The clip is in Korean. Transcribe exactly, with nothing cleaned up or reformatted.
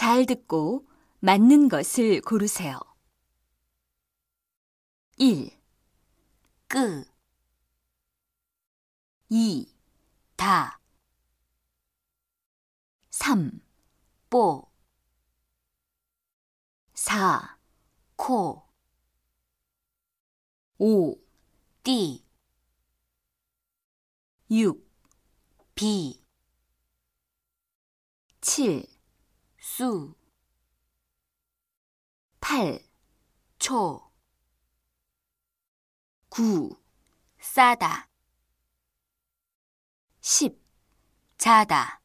잘 듣고 맞는 것을 고르세요. 일. 끄, 이. 다. 삼. 뽀, 사. 코, 오. 띠, 육. 비, 칠. 수, 팔. 초, 구. 싸다, 십. 자다.